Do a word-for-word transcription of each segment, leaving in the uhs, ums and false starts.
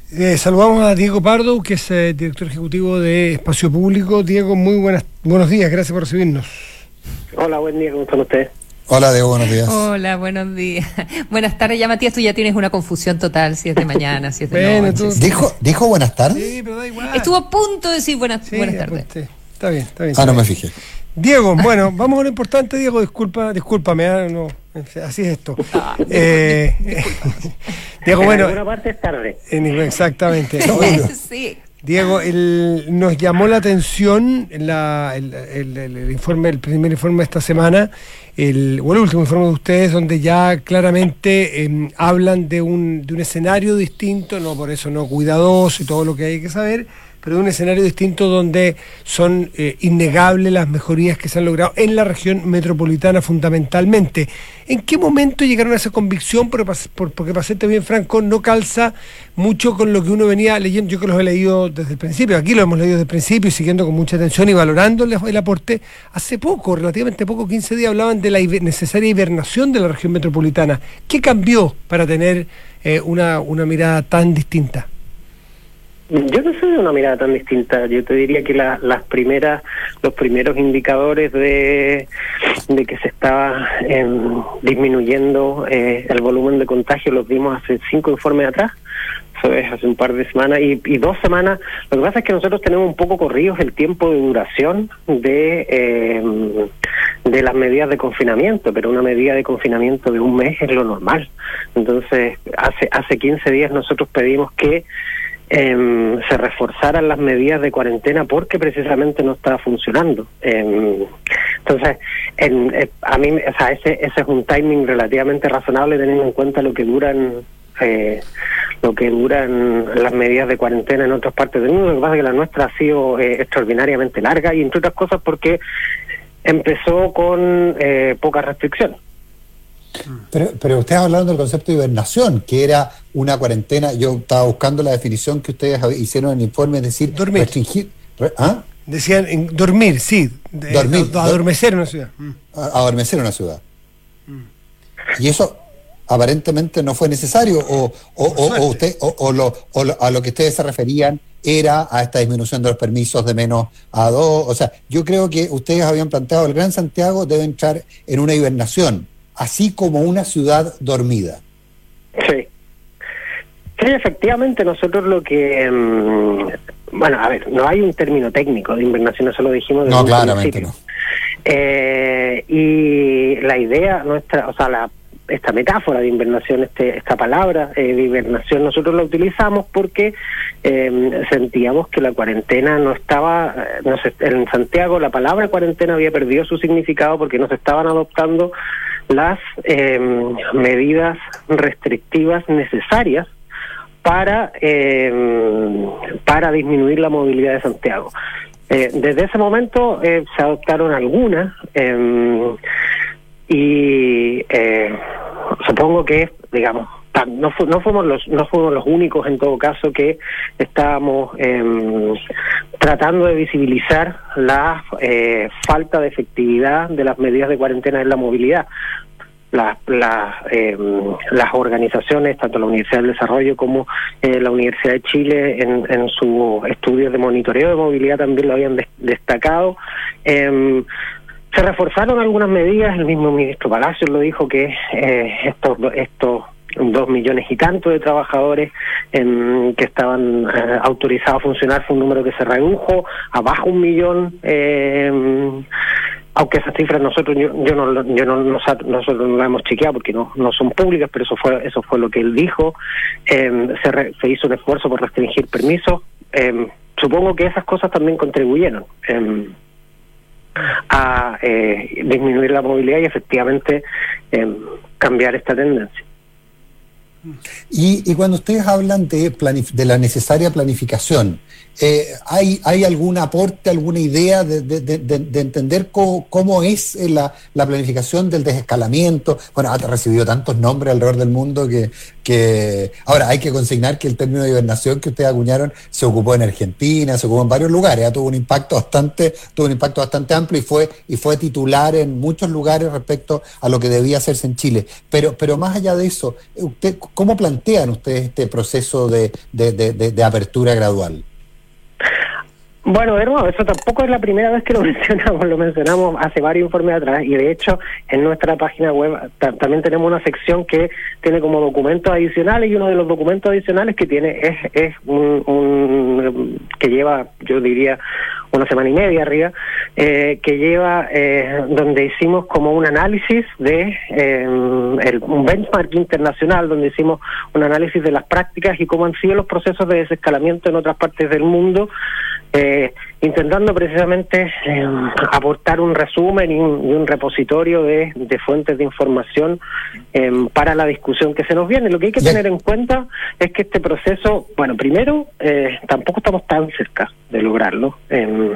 Eh, saludamos a Diego Pardo, que es eh, director ejecutivo de Espacio Público. Diego, muy buenas, buenos días, gracias por recibirnos. Hola, buen día, ¿cómo están ustedes? Hola, Diego, buenos días. Hola, buenos días. Buenas tardes, ya Matías, tú ya tienes una confusión total, si es de mañana, si es de bueno, noche. Tú... ¿Dijo, ¿Dijo buenas tardes? Sí, pero da igual. Estuvo a punto de decir buenas, sí, buenas tardes. Pues, sí. Está bien, está bien. Ah, está no bien. me fijé. Diego, bueno, vamos a lo importante, Diego, disculpa, discúlpame, ¿eh? No, así es esto. Eh, Diego, en bueno. alguna parte es tarde. En, exactamente. No, bueno. Sí. Diego, el, nos llamó la atención la, el, el, el, el informe, el primer informe de esta semana, el, o el último informe de ustedes, donde ya claramente eh, hablan de un, de un escenario distinto, no por eso no cuidadoso y todo lo que hay que saber, pero de un escenario distinto donde son eh, innegables las mejorías que se han logrado en la región metropolitana fundamentalmente. ¿En qué momento llegaron a esa convicción? Porque, porque para serte bien franco, no calza mucho con lo que uno venía leyendo. Yo que los he leído desde el principio, aquí lo hemos leído desde el principio y siguiendo con mucha atención y valorando el, el aporte. Hace poco, relativamente poco, quince días, hablaban de la necesaria hibernación de la región metropolitana. ¿Qué cambió para tener eh, una, una mirada tan distinta? Yo no soy de una mirada tan distinta. Yo te diría que la, las primeras, los primeros indicadores de, de que se estaba eh, disminuyendo eh, el volumen de contagio los vimos hace cinco informes atrás. Eso es hace un par de semanas y, y dos semanas. Lo que pasa es que nosotros tenemos un poco corridos el tiempo de duración de eh, de las medidas de confinamiento, pero una medida de confinamiento de un mes es lo normal. Entonces, hace hace quince días nosotros pedimos que Eh, se reforzaran las medidas de cuarentena porque precisamente no estaba funcionando. Eh, entonces, en, eh, a mí, o sea, ese, ese es un timing relativamente razonable teniendo en cuenta lo que duran eh, lo que duran las medidas de cuarentena en otras partes del mundo. Lo que pasa es que la nuestra ha sido eh, extraordinariamente larga y entre otras cosas porque empezó con eh, poca restricción. Pero, pero ustedes hablaron del concepto de hibernación, que era una cuarentena. Yo estaba buscando la definición que ustedes hicieron en el informe, es decir, dormir. Restringir. Re, ¿ah? Decían en, dormir, sí. De, dormir. A, adormecer en una ciudad. Mm. Adormecer en una ciudad. Mm. Y eso aparentemente no fue necesario, o, o, o, o, usted, o, o, lo, o lo, a lo que ustedes se referían era a esta disminución de los permisos de menos a dos. O sea, yo creo que ustedes habían planteado el Gran Santiago debe entrar en una hibernación, así como una ciudad dormida. Sí. Sí, efectivamente, nosotros lo que... Um, bueno, a ver, no hay un término técnico de hibernación, eso lo dijimos desde No, un claramente principio. no. Eh, y la idea nuestra, o sea, la, esta metáfora de hibernación, este, esta palabra eh, de hibernación, nosotros la utilizamos porque eh, sentíamos que la cuarentena no estaba, no se, en Santiago la palabra cuarentena había perdido su significado porque no se estaban adoptando las eh, medidas restrictivas necesarias para eh, para disminuir la movilidad de Santiago. Eh, desde ese momento eh, se adoptaron algunas eh, y eh, supongo que, digamos, no, fu no fuimos los no fuimos los únicos en todo caso que estábamos eh, tratando de visibilizar la eh, falta de efectividad de las medidas de cuarentena en la movilidad. Las, las, eh, las organizaciones, tanto la Universidad del Desarrollo como eh, la Universidad de Chile en, en sus estudios de monitoreo de movilidad también lo habían de destacado. Eh, se reforzaron algunas medidas, el mismo ministro Palacios lo dijo que eh, estos, estos dos millones y tanto de trabajadores eh, que estaban eh, autorizados a funcionar fue un número que se redujo a bajo un millón. Eh, aunque esas cifras nosotros yo, yo no yo no nosotros no las hemos chequeado porque no no son públicas, pero eso fue eso fue lo que él dijo. Eh, se, re, se hizo un esfuerzo por restringir permisos. Eh, supongo que esas cosas también contribuyeron eh, a eh, disminuir la movilidad y efectivamente eh, cambiar esta tendencia. Y, y cuando ustedes hablan de, de la necesaria planificación, eh, ¿hay, ¿hay algún aporte, alguna idea de, de, de, de entender cómo, cómo es la, la planificación del desescalamiento? Bueno, ha recibido tantos nombres alrededor del mundo que, que ahora hay que consignar que el término de hibernación que ustedes acuñaron se ocupó en Argentina, se ocupó en varios lugares, ¿eh? tuvo un impacto bastante, tuvo un impacto bastante amplio y fue y fue titular en muchos lugares respecto a lo que debía hacerse en Chile. Pero pero más allá de eso, usted, ¿cómo plantean ustedes este proceso de, de, de, de, de apertura gradual? Bueno, de nuevo, eso tampoco es la primera vez que lo mencionamos, lo mencionamos hace varios informes atrás y de hecho en nuestra página web t- también tenemos una sección que tiene como documentos adicionales y uno de los documentos adicionales que tiene es, es un, un que lleva, yo diría, una semana y media arriba, eh, que lleva, eh, donde hicimos como un análisis de eh, el, un benchmark internacional, donde hicimos un análisis de las prácticas y cómo han sido los procesos de desescalamiento en otras partes del mundo, eh, intentando precisamente eh, aportar un resumen y un, y un repositorio de, de fuentes de información eh, para la discusión que se nos viene. Lo que hay que tener en cuenta es que este proceso, bueno, primero, eh, tampoco estamos tan cerca de lograrlo, eh,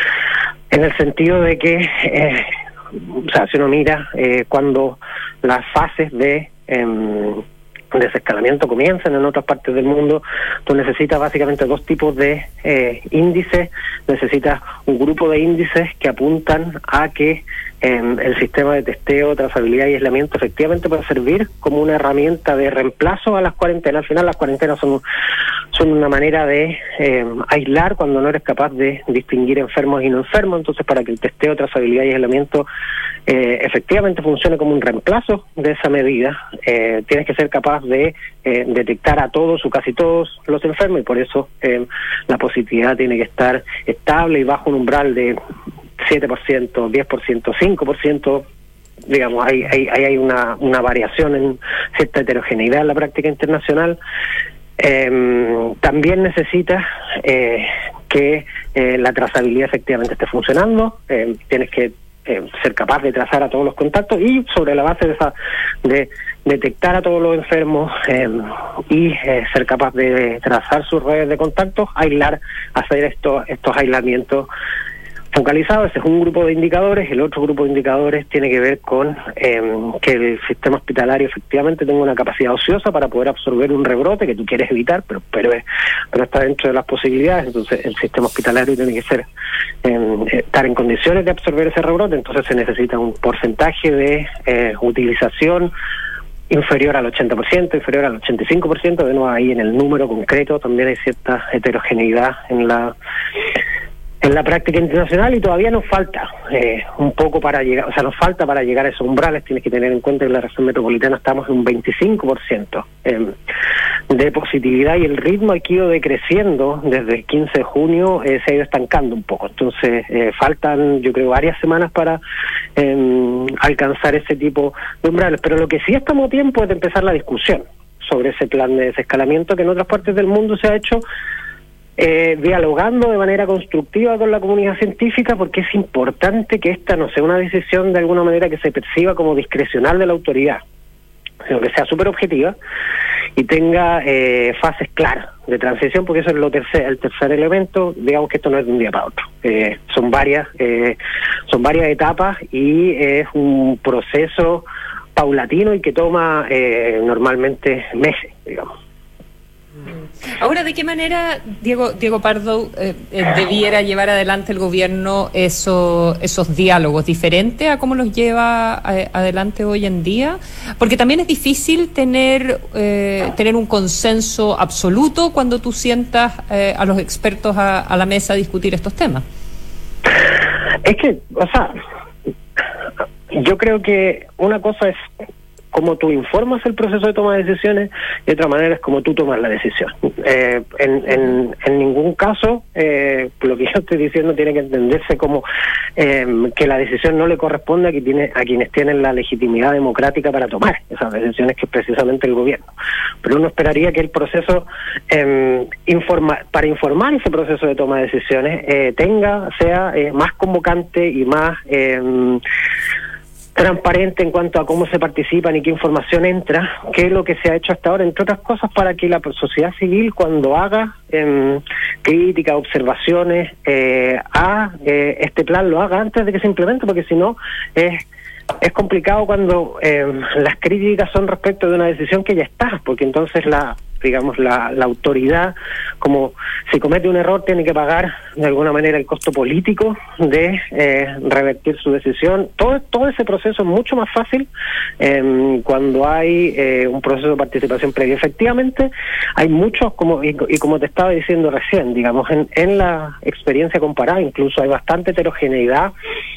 en el sentido de que, eh, o sea, si uno mira eh, cuando las fases de eh, desescalamiento comienzan en otras partes del mundo, tú necesitas básicamente dos tipos de eh, índices. Necesitas un grupo de índices que apuntan a que eh, el sistema de testeo, trazabilidad y aislamiento efectivamente puede servir como una herramienta de reemplazo a las cuarentenas. Al final las cuarentenas son, son una manera de eh, aislar cuando no eres capaz de distinguir enfermos y no enfermos. Entonces, para que el testeo, trazabilidad y aislamiento eh, efectivamente funcione como un reemplazo de esa medida, eh, tienes que ser capaz de eh, detectar a todos o casi todos los enfermos y por eso eh, la positividad tiene que estar estable y bajo un umbral de siete por ciento, diez por ciento, cinco por ciento. Digamos, hay, hay, hay una, una variación en cierta heterogeneidad en la práctica internacional. Eh, también necesitas eh, que eh, la trazabilidad efectivamente esté funcionando. Eh, tienes que eh, ser capaz de trazar a todos los contactos y sobre la base de esa de detectar a todos los enfermos eh, y eh, ser capaz de trazar sus redes de contactos, aislar, hacer estos estos aislamientos focalizados. Ese es un grupo de indicadores. El otro grupo de indicadores tiene que ver con eh, que el sistema hospitalario efectivamente tenga una capacidad ociosa para poder absorber un rebrote que tú quieres evitar, pero pero, es, pero está dentro de las posibilidades. Entonces el sistema hospitalario tiene que ser eh, estar en condiciones de absorber ese rebrote. Entonces se necesita un porcentaje de eh, utilización inferior al ochenta por ciento, inferior al ochenta y cinco por ciento. De nuevo, ahí en el número concreto también hay cierta heterogeneidad en la en la práctica internacional y todavía nos falta eh, un poco para llegar, o sea, nos falta para llegar a esos umbrales. Tienes que tener en cuenta que en la región metropolitana estamos en un veinticinco por ciento eh, de positividad y el ritmo aquí ha ido decreciendo desde el quince de junio, eh, se ha ido estancando un poco. Entonces, eh, faltan, yo creo, varias semanas para eh, alcanzar ese tipo de umbrales. Pero lo que sí estamos a tiempo es de empezar la discusión sobre ese plan de desescalamiento que en otras partes del mundo se ha hecho Eh, dialogando de manera constructiva con la comunidad científica, porque es importante que esta no sea una decisión de alguna manera que se perciba como discrecional de la autoridad, sino que sea súper objetiva y tenga eh, fases claras de transición, porque eso es lo tercer, el tercer elemento. Digamos que esto no es de un día para otro, eh, son varias eh, son varias etapas y es un proceso paulatino y que toma eh, normalmente meses, digamos. Ahora, ¿de qué manera, Diego Diego Pardo, eh, eh, debiera llevar adelante el gobierno eso, esos diálogos, diferente a cómo los lleva eh, adelante hoy en día? Porque también es difícil tener eh, tener un consenso absoluto cuando tú sientas eh, a los expertos a, a la mesa a discutir estos temas. Es que, o sea, yo creo que una cosa es cómo tú informas el proceso de toma de decisiones y otra manera es cómo tú tomas la decisión. Eh, en, en, en ningún caso, eh, lo que yo estoy diciendo tiene que entenderse como eh, que la decisión no le corresponde a, que tiene, a quienes tienen la legitimidad democrática para tomar esas decisiones, que es precisamente el gobierno. Pero uno esperaría que el proceso, eh, informa, para informar ese proceso de toma de decisiones, eh, tenga, sea eh, más convocante y más Eh, transparente en cuanto a cómo se participan y qué información entra, que es lo que se ha hecho hasta ahora, entre otras cosas, para que la sociedad civil, cuando haga eh, críticas, observaciones eh, a eh, este plan, lo haga antes de que se implemente, porque si no es es complicado cuando eh, las críticas son respecto de una decisión que ya está, porque entonces la digamos la, la autoridad, como si comete un error, tiene que pagar de alguna manera el costo político de eh, revertir su decisión. Todo todo ese proceso es mucho más fácil eh, cuando hay eh, un proceso de participación previa. Efectivamente, hay muchos, como y, y como te estaba diciendo recién, digamos, en, en la experiencia comparada, incluso hay bastante heterogeneidad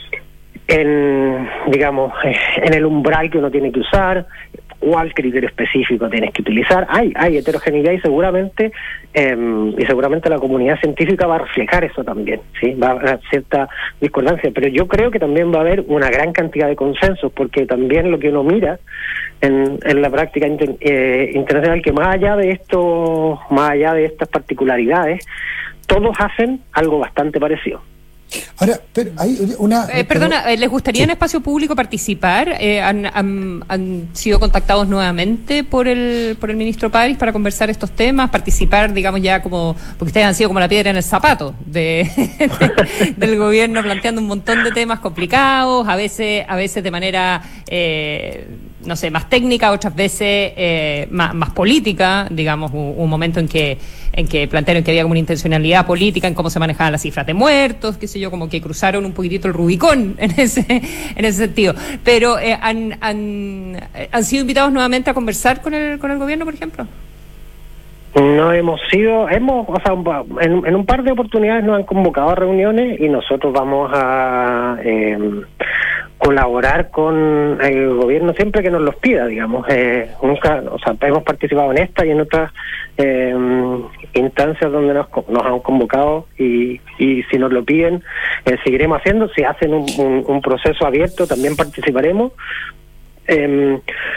en, digamos, en el umbral que uno tiene que usar, cuál criterio específico tienes que utilizar. Hay hay heterogeneidad y seguramente eh, y seguramente la comunidad científica va a reflejar eso también, sí, va a haber cierta discordancia, pero yo creo que también va a haber una gran cantidad de consensos, porque también lo que uno mira en, en la práctica inter, eh, internacional, que más allá de esto, más allá de estas particularidades, todos hacen algo bastante parecido. Ahora, pero hay una... Eh, perdona, pero, ¿les gustaría sí. en espacio público participar? Eh, han, han, ¿Han sido contactados nuevamente por el por el ministro París para conversar estos temas? Participar, digamos, ya como... Porque ustedes han sido como la piedra en el zapato de, de, del gobierno, planteando un montón de temas complicados, a veces a veces de manera, eh, no sé, más técnica, otras veces eh, más, más política, digamos, un, un momento en que en que plantearon que había como una intencionalidad política en cómo se manejaban las cifras de muertos, qué sé yo, como que cruzaron un poquitito el Rubicón en ese en ese sentido. Pero eh, han, han han sido invitados nuevamente a conversar con el con el gobierno, por ejemplo. No hemos sido, hemos, o sea, en, en un par de oportunidades nos han convocado a reuniones y nosotros vamos a eh, colaborar con el gobierno siempre que nos los pida, digamos. Eh, nunca, o sea, hemos participado en esta y en otras eh, instancias donde nos, nos han convocado y, y si nos lo piden, eh, seguiremos haciendo. Si hacen un, un, un proceso abierto, también participaremos. Eh,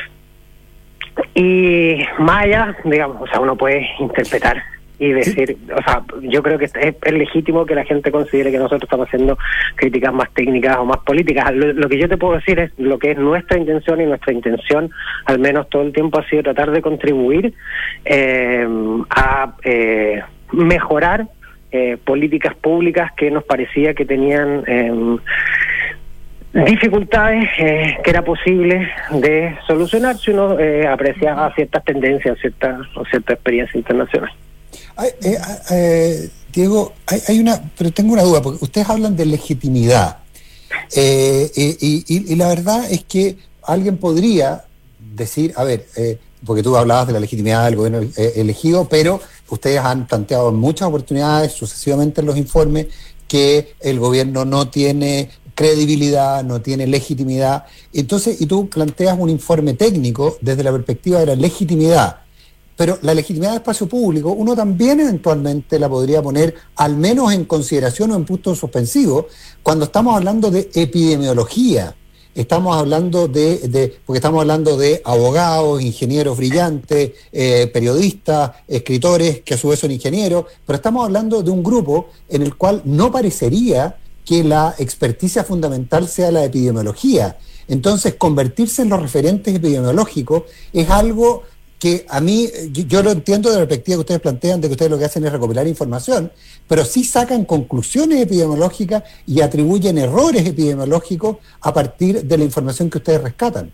Y más allá, digamos, o sea, uno puede interpretar y decir, o sea, yo creo que es, es legítimo que la gente considere que nosotros estamos haciendo críticas más técnicas o más políticas. Lo, lo que yo te puedo decir es lo que es nuestra intención, y nuestra intención, al menos todo el tiempo, ha sido tratar de contribuir eh, a eh, mejorar eh, políticas públicas que nos parecía que tenían... Eh, dificultades eh, que era posible de solucionar si uno eh, apreciaba ciertas tendencias cierta, o cierta experiencia internacional. Ay, eh, eh, Diego, hay, hay una, pero tengo una duda, porque ustedes hablan de legitimidad eh, y, y, y la verdad es que alguien podría decir, a ver, eh, porque tú hablabas de la legitimidad del gobierno eh, elegido, pero ustedes han planteado en muchas oportunidades sucesivamente en los informes que el gobierno no tiene credibilidad, no tiene legitimidad. Entonces, y tú planteas un informe técnico desde la perspectiva de la legitimidad, pero la legitimidad del espacio público uno también eventualmente la podría poner al menos en consideración o en punto suspensivo cuando estamos hablando de epidemiología. Estamos hablando de, de porque estamos hablando de abogados, ingenieros brillantes, eh, periodistas, escritores que a su vez son ingenieros, pero estamos hablando de un grupo en el cual no parecería que la experticia fundamental sea la epidemiología. Entonces, convertirse en los referentes epidemiológicos es algo que a mí, yo, yo lo entiendo de la perspectiva que ustedes plantean, de que ustedes lo que hacen es recopilar información, pero sí sacan conclusiones epidemiológicas y atribuyen errores epidemiológicos a partir de la información que ustedes rescatan.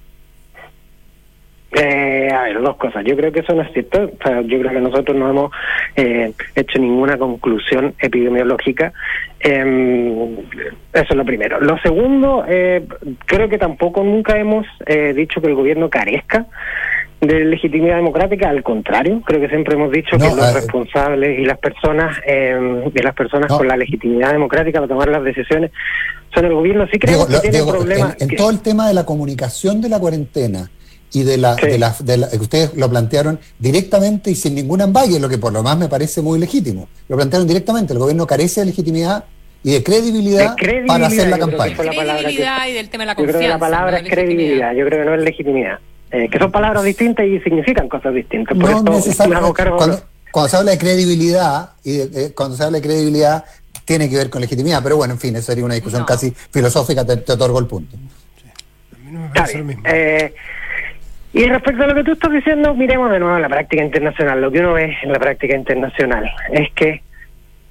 Eh, a ver, dos cosas. Yo creo que eso no es cierto. O sea, yo creo que nosotros no hemos eh, hecho ninguna conclusión epidemiológica. Eh, eso es lo primero. Lo segundo, eh, creo que tampoco nunca hemos eh, dicho que el gobierno carezca de legitimidad democrática. Al contrario, creo que siempre hemos dicho no, que los eh, responsables y las personas eh, y las personas no. con la legitimidad democrática para tomar las decisiones son el gobierno. Sí creo que tiene problemas. En, en que... todo el tema de la comunicación de la cuarentena y de la, sí. de la, de la que ustedes lo plantearon directamente y sin ningún ambague, lo que por lo más me parece muy legítimo. Lo plantearon directamente. El gobierno carece de legitimidad y de credibilidad, de credibilidad para hacer la campaña. La credibilidad que, y del tema de la confianza. Yo creo que la palabra ¿no? es credibilidad, yo creo que no es legitimidad. Eh, que son palabras distintas y significan cosas distintas. Por no esto necesariamente. Cargo... Cuando, cuando se habla de credibilidad, y de, eh, cuando se habla de credibilidad, tiene que ver con legitimidad, pero bueno, en fin, eso sería una discusión no. casi filosófica, te, te otorgo el punto. Sí. A mí no me parece lo mismo. Eh, y respecto a lo que tú estás diciendo, miremos de nuevo la práctica internacional. Lo que uno ve en la práctica internacional es que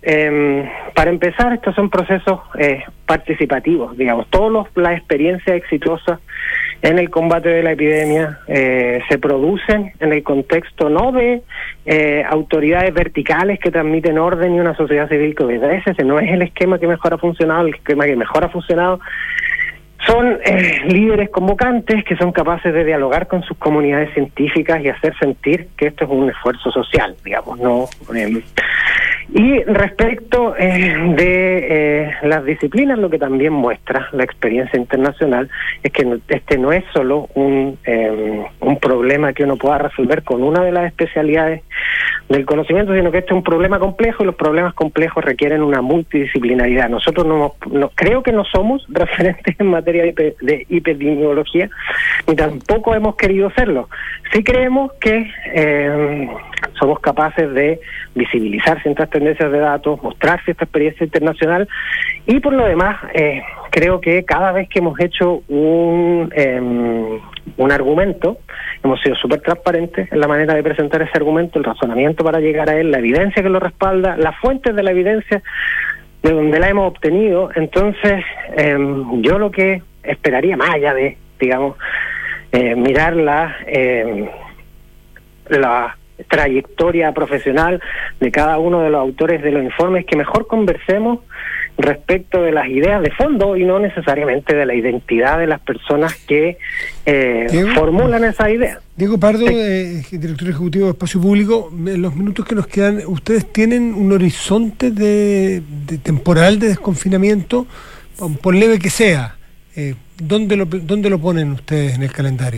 eh, para empezar, estos son procesos eh, participativos, digamos. Todas las experiencias exitosas en el combate de la epidemia eh, se producen en el contexto no de eh, autoridades verticales que transmiten orden y una sociedad civil que obedece. Ese no es el esquema que mejor ha funcionado. El esquema que mejor ha funcionado son eh, líderes convocantes que son capaces de dialogar con sus comunidades científicas y hacer sentir que esto es un esfuerzo social, digamos, no. Eh, y respecto eh, de eh, las disciplinas, lo que también muestra la experiencia internacional es que no, este no es solo un, eh, un problema que uno pueda resolver con una de las especialidades del conocimiento, sino que este es un problema complejo y los problemas complejos requieren una multidisciplinaridad. Nosotros no, no creo que no somos referentes en materia de, de epidemiología, ni tampoco hemos querido serlo. Sí creemos que eh, somos capaces de visibilizar ciertas tendencias de datos, mostrar cierta experiencia internacional y por lo demás eh, creo que cada vez que hemos hecho un, eh, un argumento, hemos sido súper transparentes en la manera de presentar ese argumento, el razonamiento para llegar a él, la evidencia que lo respalda, las fuentes de la evidencia de donde la hemos obtenido. Entonces eh, yo lo que esperaría, más allá de, digamos, eh, mirar la, eh, la trayectoria profesional de cada uno de los autores de los informes, que mejor conversemos respecto de las ideas de fondo y no necesariamente de la identidad de las personas que eh, Diego, formulan esa idea. Diego Pardo, eh, director ejecutivo de Espacio Público, en los minutos que nos quedan, ¿ustedes tienen un horizonte de, de temporal de desconfinamiento, por leve que sea? Eh, ¿dónde, lo, ¿Dónde lo ponen ustedes en el calendario?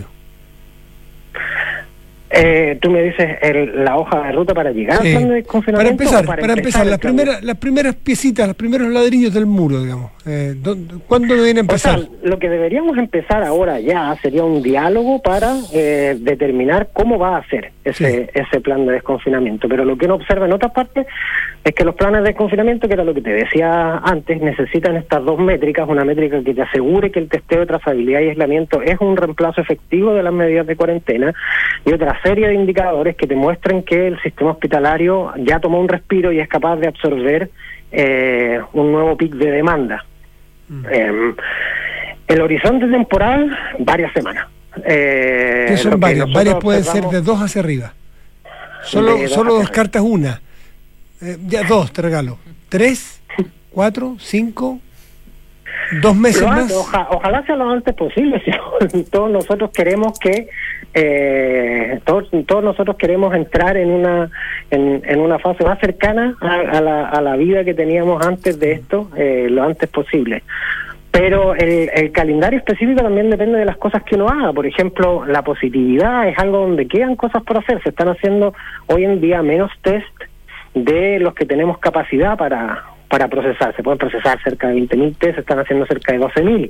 Eh, tú me dices el, la hoja de ruta para llegar sí. al plan de desconfinamiento. Para empezar, para, para empezar, las primeras, las primeras piecitas, los primeros ladrillos del muro, digamos. Eh, ¿Cuándo deben empezar? O sea, lo que deberíamos empezar ahora ya sería un diálogo para eh, determinar cómo va a ser ese, sí. ese plan de desconfinamiento. Pero lo que uno observa en otras partes es que los planes de desconfinamiento, que era lo que te decía antes, necesitan estas dos métricas, una métrica que te asegure que el testeo de trazabilidad y aislamiento es un reemplazo efectivo de las medidas de cuarentena, y otra serie de indicadores que te muestren que el sistema hospitalario ya tomó un respiro y es capaz de absorber eh, un nuevo pic de demanda. Mm. Eh, el horizonte temporal, varias semanas. Eh, ¿Qué son varias? Varias pueden ser de dos hacia arriba. Solo, dos solo descartas una. Eh, ya dos te regalo. ¿Tres? ¿Cuatro? ¿Cinco? ¿Dos meses lo más? Antes, oja, ojalá sea lo antes posible. Si todos nosotros queremos que eh, todos, todos nosotros queremos entrar en una en, en una fase más cercana a, a, la, a la vida que teníamos antes de esto, eh, lo antes posible. Pero el, el calendario específico también depende de las cosas que uno haga. Por ejemplo, la positividad es algo donde quedan cosas por hacer. Se están haciendo hoy en día menos test de los que tenemos capacidad para para procesar. Se pueden procesar cerca de veinte mil test, se están haciendo cerca de doce mil.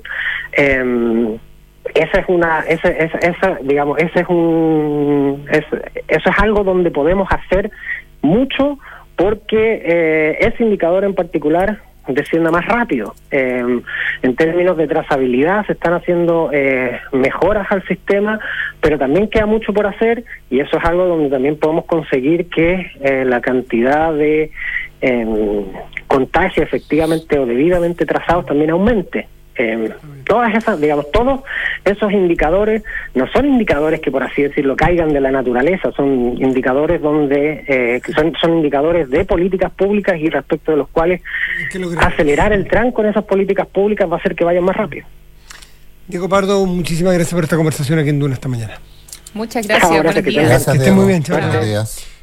Eh, esa es una, esa, esa, esa, digamos, ese es un, es, eso es algo donde podemos hacer mucho porque eh, ese indicador en particular descienda más rápido. Eh, en términos de trazabilidad se están haciendo eh, mejoras al sistema, pero también queda mucho por hacer y eso es algo donde también podemos conseguir que eh, la cantidad de eh, contagios efectivamente o debidamente trazados también aumente. Eh, todas esas, digamos, todos esos indicadores no son indicadores que, por así decirlo, caigan de la naturaleza, son indicadores donde eh, que son, son indicadores de políticas públicas y respecto de los cuales acelerar el tranco en esas políticas públicas va a hacer que vayan más rápido. Diego Pardo, muchísimas gracias por esta conversación aquí en Duna esta mañana. Muchas gracias, Chao, buenos gracias, días. Gracias, que estén muy bien, chao. Buenos días.